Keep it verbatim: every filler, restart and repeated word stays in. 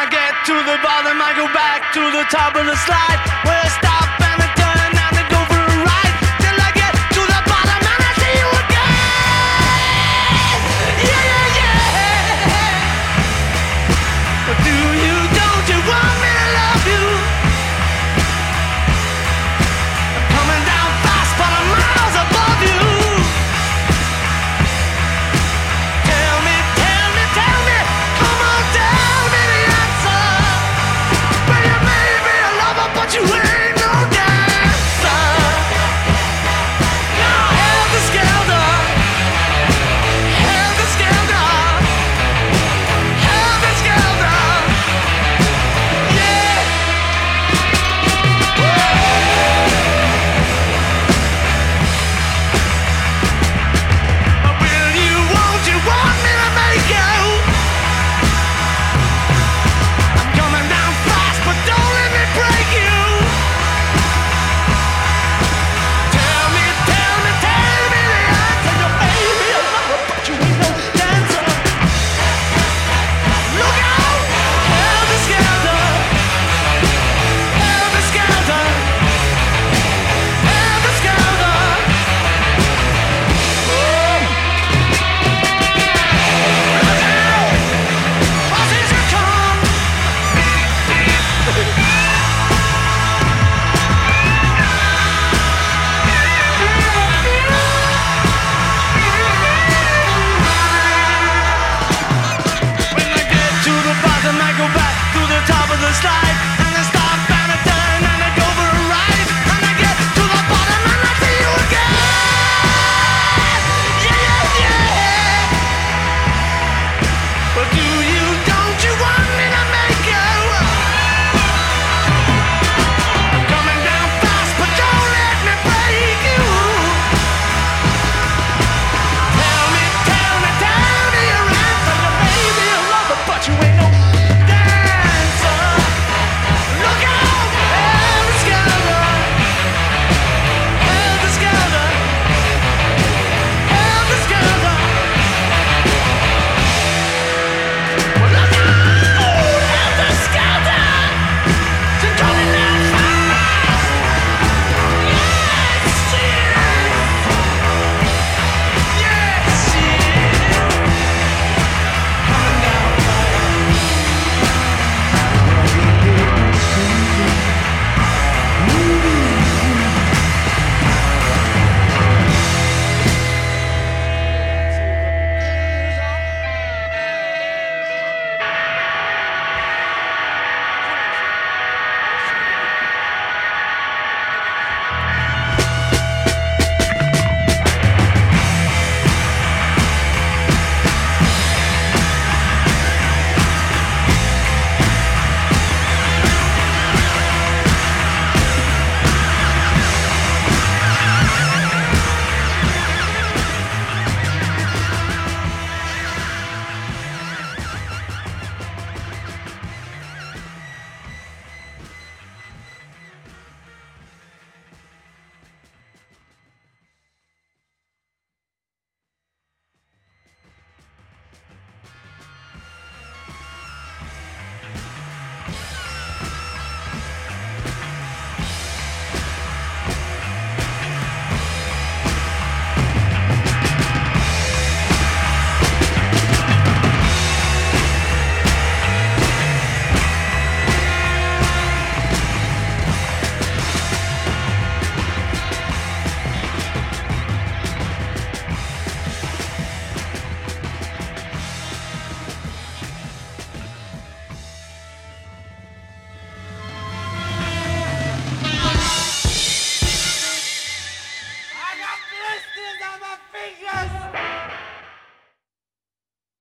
I get to the bottom, I go back to the top of the slide. Where I stop and I turn and I go for a ride. Till I get to the bottom and I see you again. Yeah, yeah, yeah. But do you, don't you want me to love you? I'm coming down fast, but I'm miles above you. Tell me, tell me, tell me, come on, tell me the answer. Well, you may be a lover, but you ain't no dancer. Now, helter skelter, helter skelter, helter skelter, yeah. But will you, won't you want me to make you? I'm coming down fast, but don't let me break you. Tell me, tell me, tell me the answer. You may be a lover, but you ain't no dancer. Look out! Helter skelter, helter skelter, helter skelter. Oh, look out! Buses are come. When I get to the bottom, I go back to the top of the slide. And I stop and I turn and I go for a ride. And I get to the bottom and I see you again. Yeah, yeah, yeah. But do you